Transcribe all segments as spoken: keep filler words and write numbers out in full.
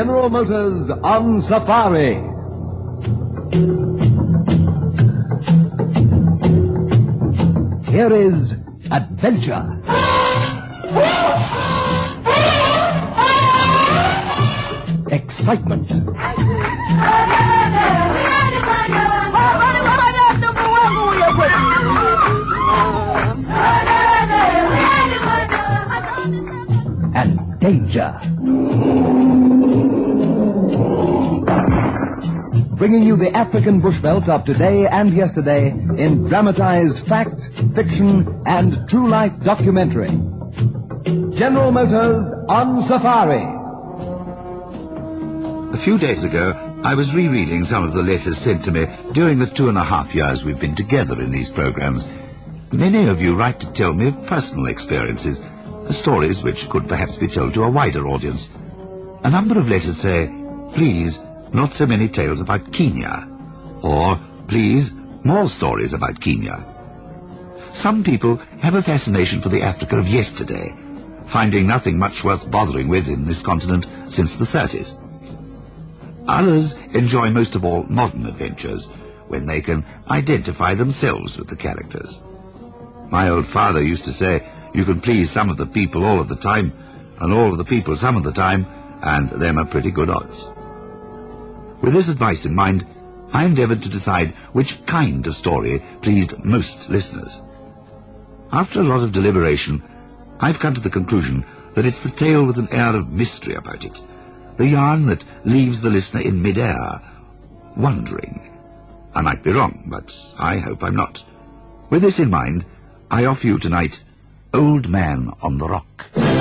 General Motors on Safari. Here is adventure. Excitement. And danger. Bringing you the African bushveld of today and yesterday in dramatized fact, fiction, and true-life documentary. General Motors on Safari. A few days ago, I was rereading some of the letters sent to me during the two and a half years we've been together in these programs. Many of you write to tell me of personal experiences, stories which could perhaps be told to a wider audience. A number of letters say, please, not so many tales about Kenya, or, please, more stories about Kenya. Some people have a fascination for the Africa of yesterday, finding nothing much worth bothering with in this continent since the thirties. Others enjoy most of all modern adventures, when they can identify themselves with the characters. My old father used to say, you can please some of the people all of the time, and all of the people some of the time, and them are pretty good odds. With this advice in mind, I endeavoured to decide which kind of story pleased most listeners. After a lot of deliberation, I've come to the conclusion that it's the tale with an air of mystery about it, the yarn that leaves the listener in mid-air, wondering. I might be wrong, but I hope I'm not. With this in mind, I offer you tonight Old Man on the Rock.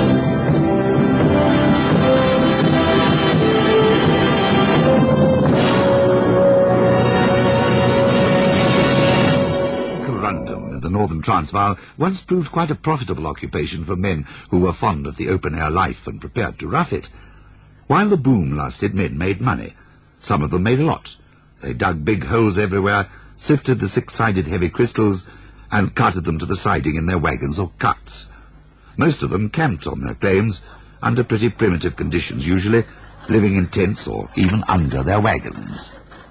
Corundum in the northern Transvaal once proved quite a profitable occupation for men who were fond of the open-air life and prepared to rough it. While the boom lasted, men made money. Some of them made a lot. They dug big holes everywhere, sifted the six-sided heavy crystals, and carted them to the siding in their wagons or carts. Most of them camped on their claims, under pretty primitive conditions usually, living in tents or even under their wagons.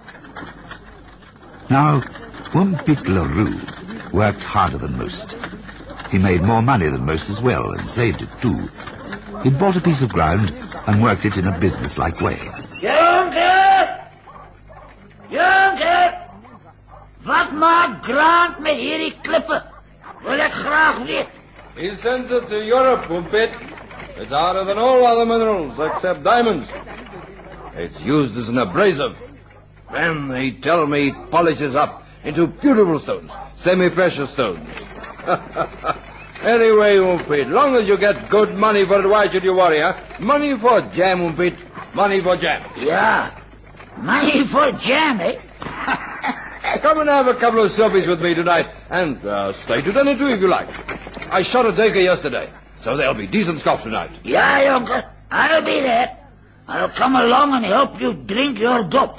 Now, Wumpit LaRue worked harder than most. He made more money than most as well, and saved it too. He'd bought a piece of ground and worked it in a business-like way. Jonker! Jonker! Wat maakt Grant met hierdie klippe? Wil ek graag weet. He sends it to Europe, Wumpit. It's harder than all other minerals, except diamonds. It's used as an abrasive. Then they tell me it polishes up into beautiful stones, semi-precious stones. Anyway, Wumpit, long as you get good money for it, why should you worry, huh? Money for jam, Wumpit. Money for jam. Yeah. Money for jam, eh? Come and have a couple of selfies with me tonight, and uh, stay to dinner too if you like. I shot a duiker yesterday, so there'll be decent stuff tonight. Yeah, Jonker, I'll be there. I'll come along and help you drink your dop.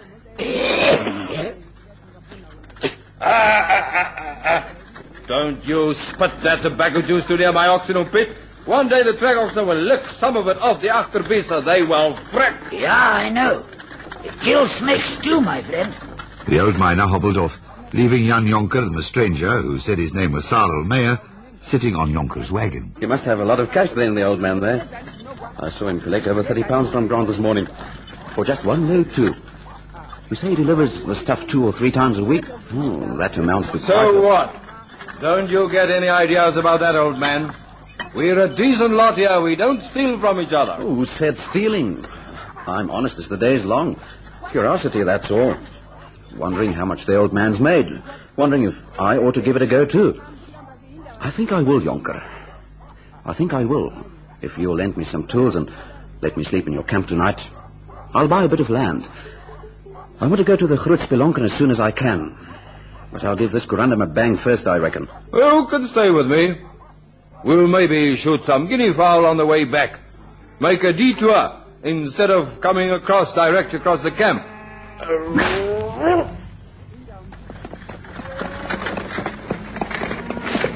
ah, ah, ah, ah. Don't you spit that tobacco juice too near my oxen, Wumpit. One day the track oxen will lick some of it off the achterbisa. They will frick. Yeah, I know. It kills snakes too, my friend. The old miner hobbled off, leaving Jan Jonker and the stranger, who said his name was Sarel Meyer, sitting on Jonker's wagon. You must have a lot of cash then, the old man there. I saw him collect over thirty pounds from Grant this morning. For just one load, too. You say he delivers the stuff two or three times a week? Oh, that amounts to... So what? Don't you get any ideas about that, old man? We're a decent lot here. We don't steal from each other. Oh, who said stealing? I'm honest as the day's long. Curiosity, that's all. Wondering how much the old man's made. Wondering if I ought to give it a go, too. I think I will, Jonker. I think I will. If you'll lend me some tools and let me sleep in your camp tonight, I'll buy a bit of land. I want to go to the Groot Spelonken as soon as I can. But I'll give this Corundum a bang first, I reckon. You can stay with me. We'll maybe shoot some guinea fowl on the way back. Make a detour instead of coming across direct across the camp.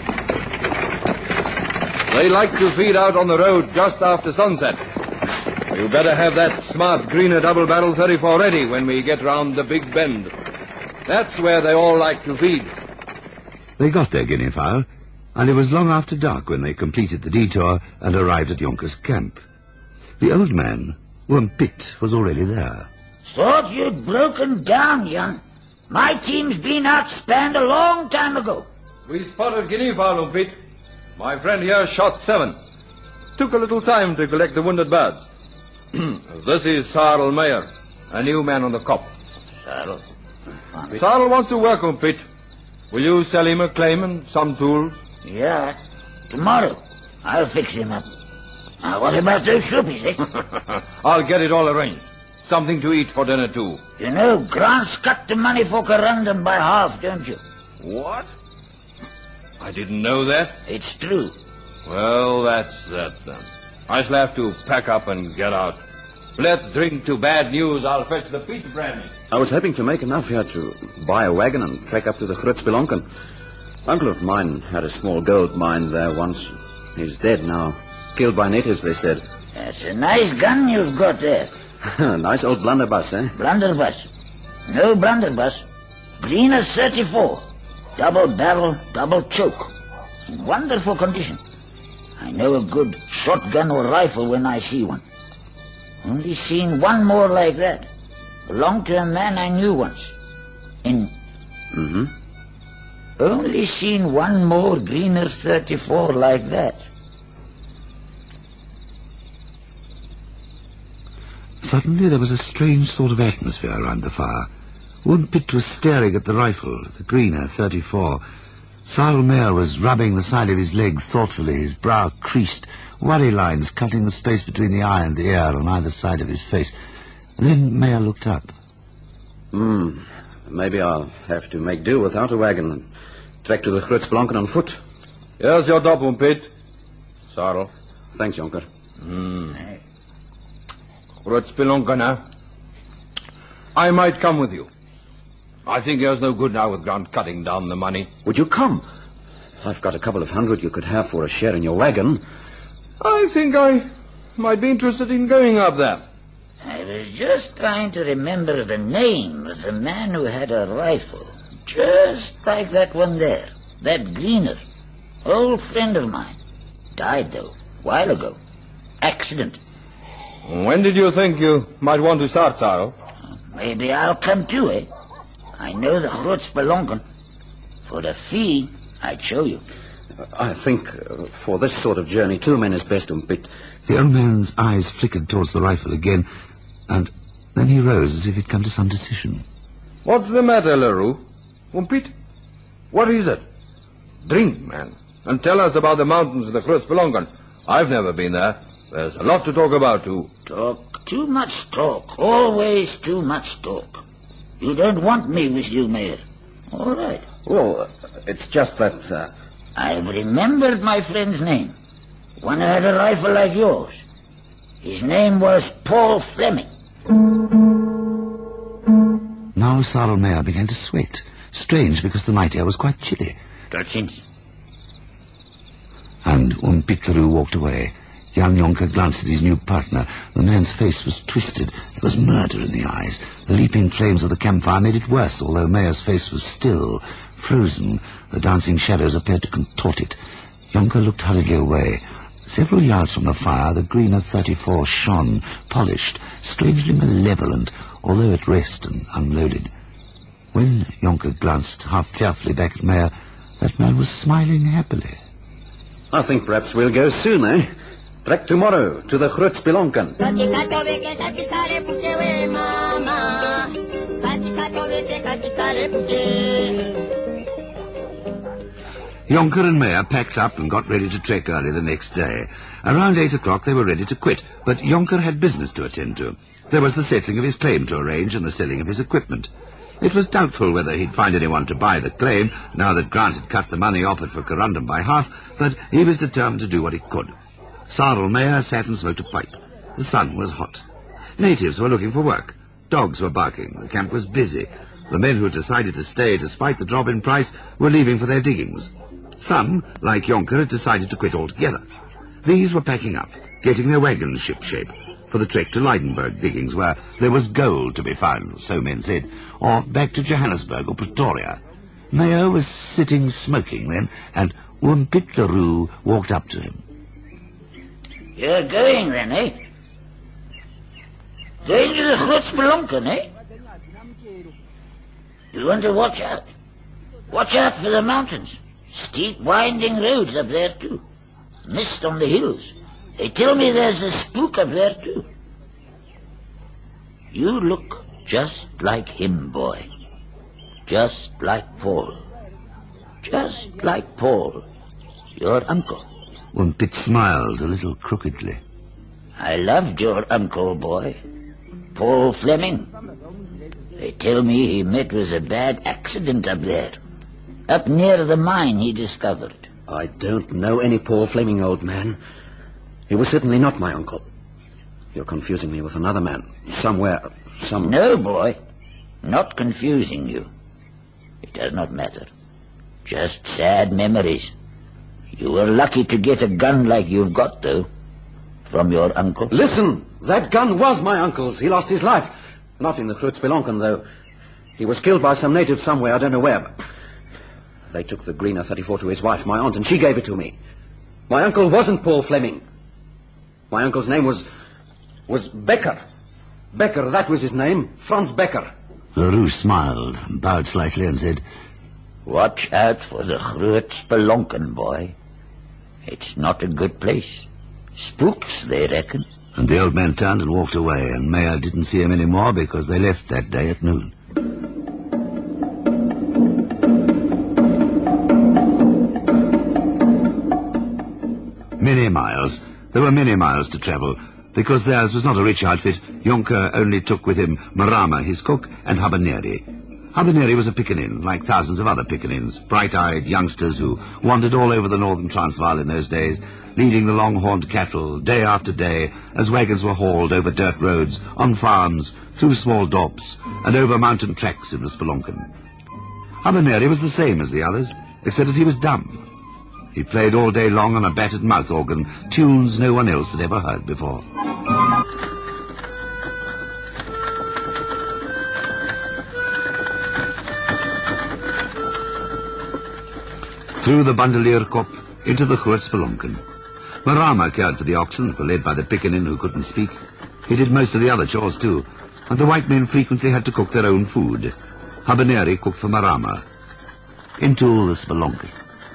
They like to feed out on the road just after sunset. You better have that smart Greener double-barrel thirty-four ready when we get round the big bend. That's where they all like to feed. They got their guinea fowl, and it was long after dark when they completed the detour and arrived at Jonker's camp. The old man, Oom Piet, was already there. Thought you'd broken down, Jan. My team's been outspanned a long time ago. We spotted guinea fowl, Oom Piet. My friend here shot seven. Took a little time to collect the wounded birds. This is Sarel Meyer, a new man on the cop. Sarel? Sarel wants to work, Oom Piet. Will you sell him a claim and some tools? Yeah, tomorrow. I'll fix him up. Now, what about those shoopies, eh? I'll get it all arranged. Something to eat for dinner, too. You know, Grant's cut the money for Corundum by half, don't you? What? I didn't know that. It's true. Well, that's that, then. I shall have to pack up and get out. Let's drink to bad news. I'll fetch the peach brandy. I was hoping to make enough here to buy a wagon and trek up to the Grootspelonken. Uncle of mine had a small gold mine there once. He's dead now. Killed by natives, they said. That's a nice gun you've got there. Nice old blunderbuss, eh? Blunderbuss. No blunderbuss. Greener thirty-four. Double barrel, double choke. In wonderful condition. I know a good shotgun or rifle when I see one. Only seen one more like that. Belonged to a man I knew once. In... Mm-hmm. Only seen one more Greener thirty-four like that. Suddenly there was a strange sort of atmosphere around the fire. Oom Piet was staring at the rifle, the Greener thirty-four. Sarel Meyer was rubbing the side of his leg thoughtfully, his brow creased, worry lines cutting the space between the eye and the ear on either side of his face. And then Meyer looked up. Hmm. Maybe I'll have to make do without a wagon and trek to the Grootspelonken on foot. Here's your dop, Oom Piet. Sarel. Thanks, Jonker. Hmm. Grootspelonken, huh? I might come with you. I think there's no good now with Grant cutting down the money. Would you come? I've got a couple of hundred you could have for a share in your wagon. I think I might be interested in going up there. I was just trying to remember the name of the man who had a rifle. Just like that one there. That Greener. Old friend of mine. Died, though, a while ago. Accident. When did you think you might want to start, Sarel? Maybe I'll come too, eh? I know the Grootspelonken. For a fee, I'd show you. I think uh, for this sort of journey, two men is best, Oom Piet. The old man's eyes flickered towards the rifle again, and then he rose as if he'd come to some decision. What's the matter, Leroux? Oom Piet? What is it? Drink, man, and tell us about the mountains of the Grootspelonken. I've never been there. There's a lot to talk about, too. Talk? Too much talk. Always too much talk. You don't want me with you, Mayor. All right. Well, uh, it's just that... Uh... I've remembered my friend's name. One who had a rifle like yours. His name was Paul Fleming. Now Sarel Meyer began to sweat. Strange, because the night air was quite chilly. That's it. And Oom Piet Leroux walked away. Jan Jonker glanced at his new partner. The man's face was twisted. There was murder in the eyes. The leaping flames of the campfire made it worse, although Meyer's face was still, frozen. The dancing shadows appeared to contort it. Jonker looked hurriedly away. Several yards from the fire, the Greener thirty-four shone, polished, strangely malevolent, although at rest and unloaded. When Jonker glanced half fearfully back at Meyer, that man was smiling happily. I think perhaps we'll go soon, eh? Trek tomorrow to the Grootspelonken. Jonker and Meyer packed up and got ready to trek early the next day. Around eight o'clock they were ready to quit, but Jonker had business to attend to. There was the settling of his claim to arrange and the selling of his equipment. It was doubtful whether he'd find anyone to buy the claim, now that Grant had cut the money offered for Corundum by half, but he was determined to do what he could. Sarel Meyer sat and smoked a pipe. The sun was hot. Natives were looking for work. Dogs were barking. The camp was busy. The men who decided to stay despite the drop in price were leaving for their diggings. Some, like Jonker, had decided to quit altogether. These were packing up, getting their wagons ship-shape. for the trek to Leidenburg diggings, where there was gold to be found, so men said, or back to Johannesburg or Pretoria. Meyer was sitting smoking then, and Wumpit Leroux walked up to him. You're going then, eh? Going to the Groot Spelonken, eh? You want to watch out. Watch out for the mountains. Steep, winding roads up there, too. Mist on the hills. They tell me there's a spook up there, too. You look just like him, boy. Just like Paul. Just like Paul, your uncle. Wumpit smiled a little crookedly. I loved your uncle, boy. Paul Fleming. They tell me he met with a bad accident up there. Up near the mine he discovered. I don't know any Paul Fleming, old man. He was certainly not my uncle. You're confusing me with another man. Somewhere, some... No, boy. Not confusing you. It does not matter. Just sad memories. You were lucky to get a gun like you've got, though. From your uncle. Listen! That gun was my uncle's. He lost his life. Not in the Groot Spelonken, though. He was killed by some native somewhere, I don't know where. But they took the Greener thirty-four to his wife, my aunt, and she gave it to me. My uncle wasn't Paul Fleming. My uncle's name was... was Becker. Becker, that was his name. Franz Becker. Leroux smiled, bowed slightly, and said, Watch out for the Groot Spelonken, boy. It's not a good place. Spooks, they reckon. And the old man turned and walked away, and Meyer didn't see him any more because they left that day at noon. Many miles. There were many miles to travel. Because theirs was not a rich outfit, Jonker only took with him Marama, his cook, and Habaneri. Habaneri was a piccanin, like thousands of other piccanins, bright-eyed youngsters who wandered all over the northern Transvaal in those days, leading the long-horned cattle day after day as wagons were hauled over dirt roads, on farms, through small dorps, and over mountain tracks in the Spelonken. Habaneri was the same as the others, except that he was dumb. He played all day long on a battered mouth organ, tunes no one else had ever heard before. Through the Bandelierkop, into the Groot Spelonken. Marama cared for the oxen that were led by the piccanin who couldn't speak. He did most of the other chores too, and the white men frequently had to cook their own food. Habaneri cooked for Marama. Into the Spelonken.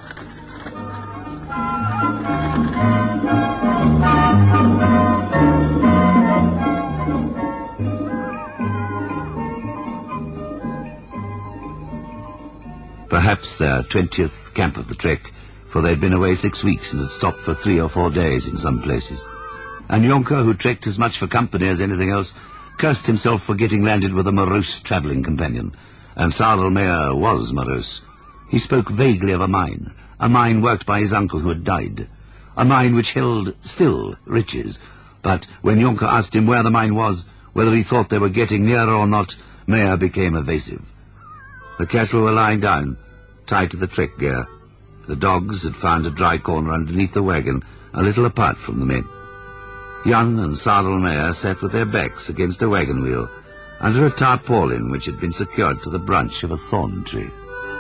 Perhaps their twentieth camp of the trek, for they'd been away six weeks and had stopped for three or four days in some places. And Jonker, who trekked as much for company as anything else, cursed himself for getting landed with a morose travelling companion. And Sarel Meyer was morose. He spoke vaguely of a mine, a mine worked by his uncle who had died, a mine which held still riches. But when Jonker asked him where the mine was, whether he thought they were getting nearer or not, Meyer became evasive. The cattle were lying down, tied to the trek gear. The dogs had found a dry corner underneath the wagon, a little apart from the men. Jan and Sarel Meyer sat with their backs against a wagon wheel, under a tarpaulin which had been secured to the branch of a thorn tree.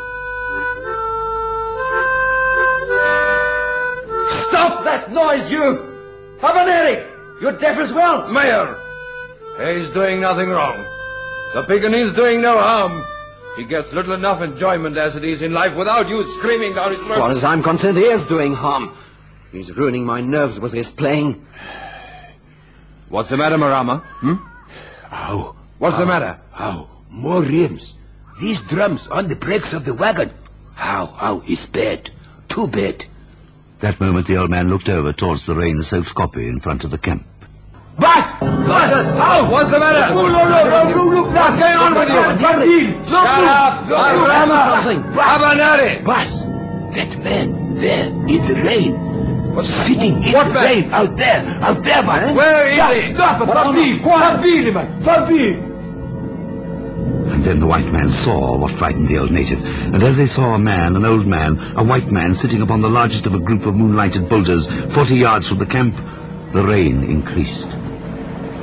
Stop that noise, you! Habaneri! You're deaf as well! Meyer! He's doing nothing wrong. The piccanin's doing no harm. He gets little enough enjoyment as it is in life without you screaming down his throat. As far as I'm concerned, he is doing harm. He's ruining my nerves with his playing. What's the matter, Marama? Hmm? Ow. What's Ow. the matter? Ow. More rims. These drums on the brakes of the wagon. Ow, ow, it's bad. Too bad. That moment the old man looked over towards the rain-soaked kopje in front of the camp. Boss! Boss! How? What's the matter? No, no, no, no, no, no. What's going on with you? No, Shut up! Marama! Habaneri! Boss, that man there in the rain. What's Sitting in What the man? rain out there, out there, man. Where is he? Stop, Fabi, Fabi, man, Fabi. And then the white man saw what frightened the old native, and as they saw a man, an old man, a white man, sitting upon the largest of a group of moonlighted boulders, forty yards from the camp, the rain increased.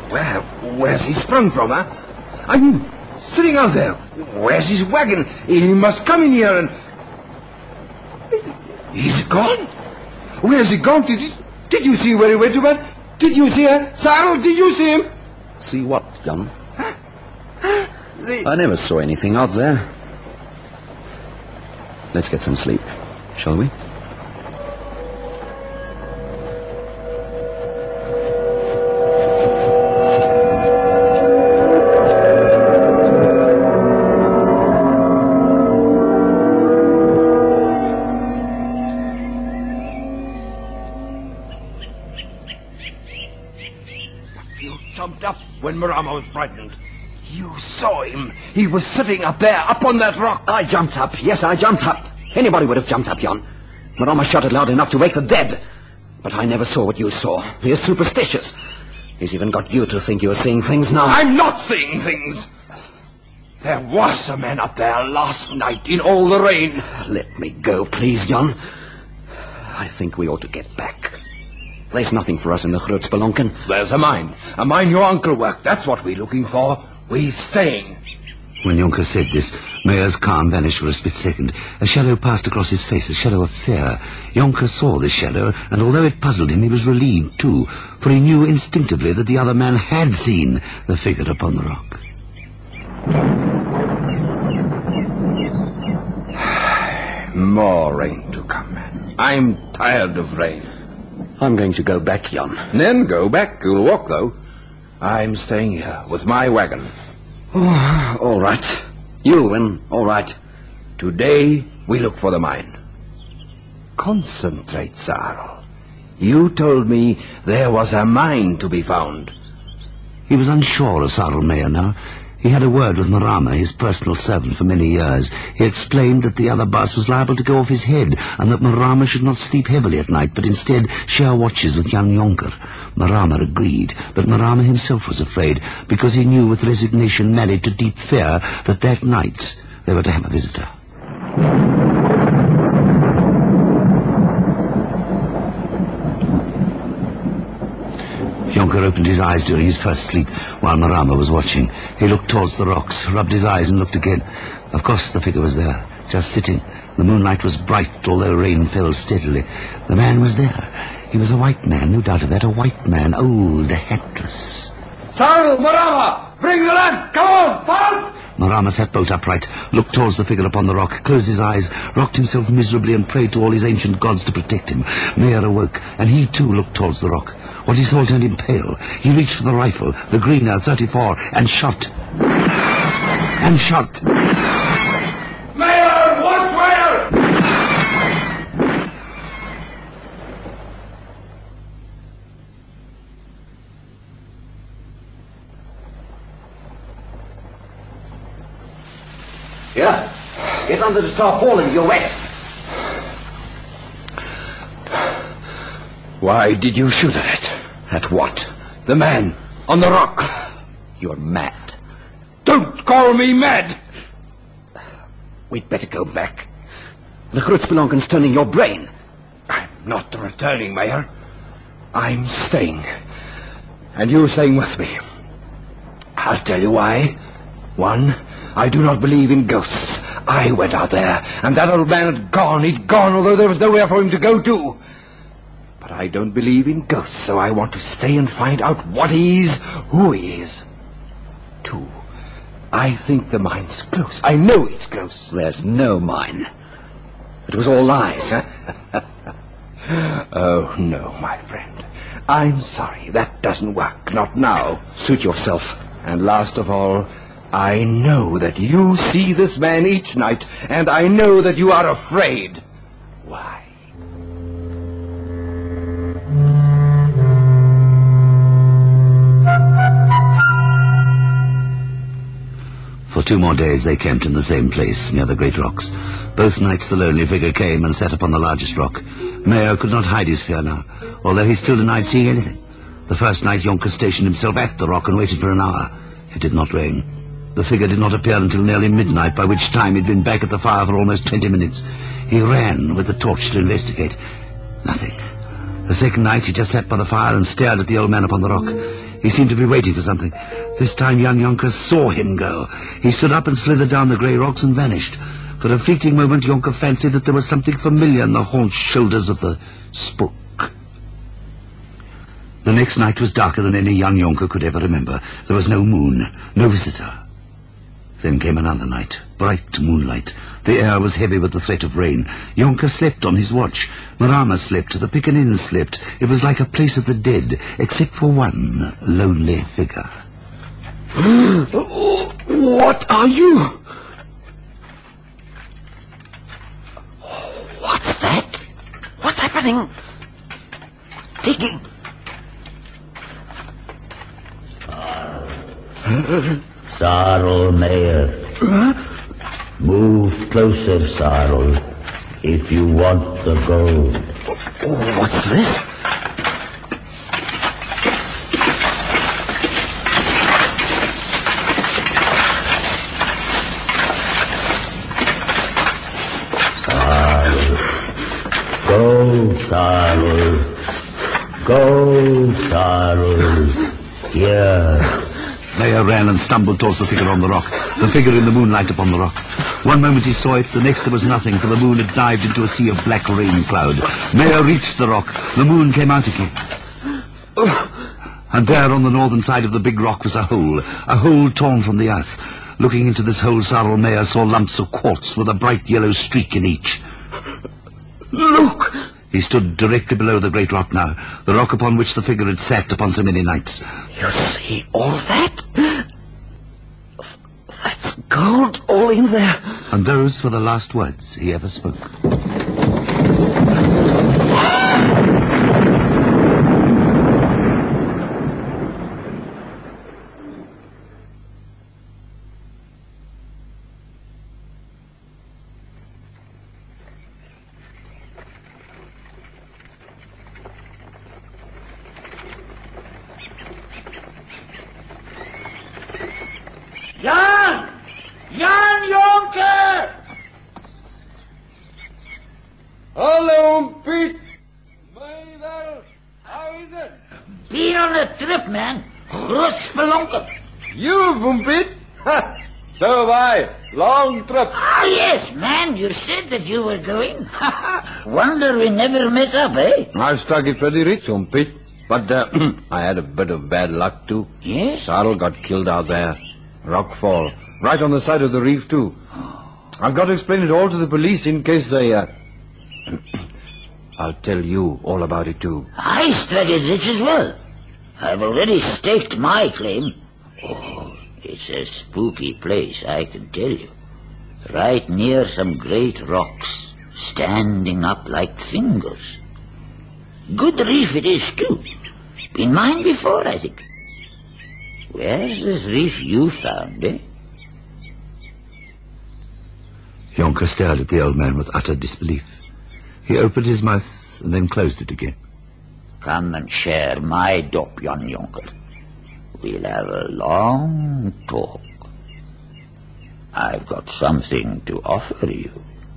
Where, where's he sprung from, huh? I mean, sitting out there. Where's his wagon? He must come in here and... He's gone? Where's he gone? Did, he, did you see where he went to, man? Did you see her? Cyril, did you see him? See what, Jan? Huh? Huh? The... I never saw anything out there. Let's get some sleep, shall we? You jumped up when Marama was frightened. You saw him. He was sitting up there, up on that rock. I jumped up. Yes, I jumped up. Anybody would have jumped up, Jan. Marama shouted loud enough to wake the dead. But I never saw what you saw. He is superstitious. He's even got you to think you're seeing things now. I'm not seeing things. There was a man up there last night in all the rain. Let me go, please, Jan. I think we ought to get back. There's nothing for us in the Grootspelonken. There's a mine. A mine your uncle worked. That's what we're looking for. We're staying. When Jonker said this, Meyer's calm vanished for a split second. A shadow passed across his face, a shadow of fear. Jonker saw this shadow, and although it puzzled him, he was relieved too, for he knew instinctively that the other man had seen the figure upon the rock. More rain to come, man. I'm tired of rain. I'm going to go back, Jan. Then go back. You'll walk, though. I'm staying here with my wagon. Oh, all right. You and all right. Today, we look for the mine. Concentrate, Cyril. You told me there was a mine to be found. He was unsure of Cyril Meyer now. He had a word with Marama, his personal servant for many years. He explained that the other boss was liable to go off his head, and that Marama should not sleep heavily at night, but instead share watches with young Jonker. Marama agreed, but Marama himself was afraid, because he knew with resignation married to deep fear that that night they were to have a visitor. Jonker opened his eyes during his first sleep while Marama was watching. He looked towards the rocks, rubbed his eyes and looked again. Of course the figure was there, just sitting. The moonlight was bright, although rain fell steadily. The man was there. He was a white man, no doubt of that, a white man, old, hatless. Cyril, Marama! Bring the lamp! Come on, fast! Marama sat bolt upright, looked towards the figure upon the rock, closed his eyes, rocked himself miserably and prayed to all his ancient gods to protect him. Meyer awoke, and he too looked towards the rock. What he saw turned him pale. He reached for the rifle, the Greener thirty-four, and shot. And shot. Meyer, watch fire! Here, get under the tarpaulin, you're wet. Why did you shoot at it? At what? The man on the rock. You're mad. Don't call me mad! We'd better go back. The Grootspelonken's turning your brain. I'm not returning, Meyer. I'm staying. And you're staying with me. I'll tell you why. One, I do not believe in ghosts. I went out there, and that old man had gone. He'd gone, although there was nowhere for him to go to. But I don't believe in ghosts, so I want to stay and find out what he is, who he is. Two, I think the mine's close. I know it's close. There's no mine. It was all lies. Oh, no, my friend. I'm sorry. That doesn't work. Not now. Suit yourself. And last of all, I know that you see this man each night, and I know that you are afraid. Why? For two more days they camped in the same place, near the great rocks. Both nights the lonely figure came and sat upon the largest rock. Meyer could not hide his fear now, although he still denied seeing anything. The first night Jonker stationed himself at the rock and waited for an hour. It did not rain. The figure did not appear until nearly midnight, by which time he'd been back at the fire for almost twenty minutes. He ran with the torch to investigate. Nothing. The second night he just sat by the fire and stared at the old man upon the rock. He seemed to be waiting for something. This time Jan Jonker saw him go. He stood up and slithered down the grey rocks and vanished. For a fleeting moment Jonker fancied that there was something familiar in the haunch shoulders of the spook. The next night was darker than any Jan Jonker could ever remember. There was no moon, no visitor. Then came another night, bright moonlight. The air was heavy with the threat of rain. Jonker slept on his watch. Marama slept. The Piccaninnies slept. It was like a place of the dead, except for one lonely figure. What are you? What's that? What's happening? Digging. Sarl Mayer. Huh? Move closer, Sarl, if you want the gold. Oh, what's this? Sarl. Go, Sarl. Go, Sarl. Here. Mayer ran and stumbled towards the figure on the rock, the figure in the moonlight upon the rock. One moment he saw it, the next there was nothing, for the moon had dived into a sea of black rain cloud. Mayer reached the rock. The moon came out again. And there on the northern side of the big rock was a hole, a hole torn from the earth. Looking into this hole, Sarl Mayer saw lumps of quartz with a bright yellow streak in each. Look! He stood directly below the great rock now, the rock upon which the figure had sat upon so many nights. You see all that? That's gold all in there. And those were the last words he ever spoke. Jan! Jan Jonker! Hallo, Piet. Meijder, how is it? Been on a trip, man. Groot spelonken. You, Piet? So have I. Long trip. Ah, yes, man. You said that you were going. Wonder we never met up, eh? I struck it pretty rich, Piet. But uh, I had a bit of bad luck, too. Yes? Sarl got killed out there. Rockfall. Right on the side of the reef, too. I've got to explain it all to the police in case they... Uh... I'll tell you all about it, too. I struck it rich as well. I've already staked my claim. Oh, it's a spooky place, I can tell you. Right near some great rocks, standing up like fingers. Good reef it is, too. Been mine before, I think. Where's this reef you found, eh? Jonker stared at the old man with utter disbelief. He opened his mouth and then closed it again. Come and share my dop, Jan Jonker. We'll have a long talk. I've got something to offer you.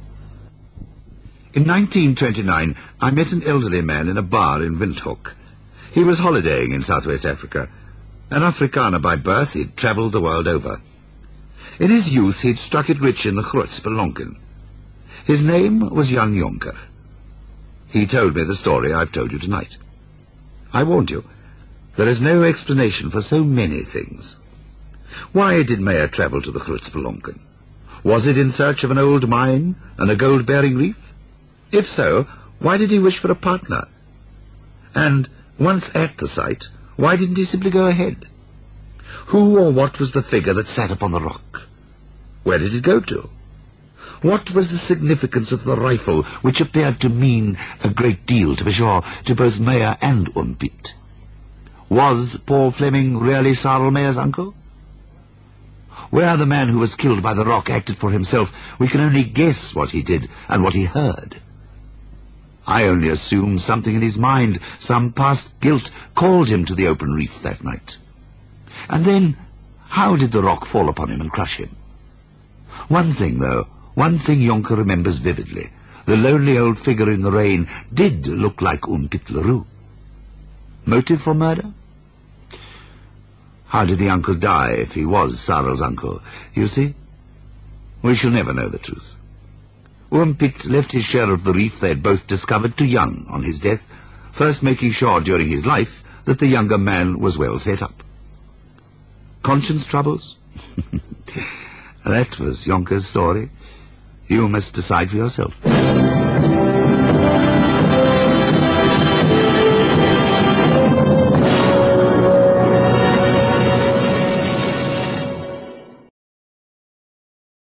In nineteen twenty-nine, I met an elderly man in a bar in Windhoek. He was holidaying in southwest Africa. An Afrikaner by birth, he'd travelled the world over. In his youth, he'd struck it rich in the Groot Spelonken. His name was Jan Jonker. He told me the story I've told you tonight. I warned you, there is no explanation for so many things. Why did Meyer travel to the Groot Spelonken? Was it in search of an old mine and a gold-bearing reef? If so, why did he wish for a partner? And, once at the site, why didn't he simply go ahead? Who or what was the figure that sat upon the rock? Where did it go to? What was the significance of the rifle, which appeared to mean a great deal, to be sure, to both Meyer and Unpiet? Was Paul Fleming really Sarl Meyer's uncle? Where the man who was killed by the rock acted for himself, we can only guess what he did and what he heard. I only assume something in his mind, some past guilt, called him to the open reef that night. And then, how did the rock fall upon him and crush him? One thing, though, one thing Jonker remembers vividly. The lonely old figure in the rain did look like Unpiet Leroux. Motive for murder? How did the uncle die if he was Sarel's uncle? You see? We shall never know the truth. Oom Piet left his share of the reef they had both discovered to Jan on his death, first making sure during his life that the younger man was well set up. Conscience troubles? That was Jonker's story. You must decide for yourself.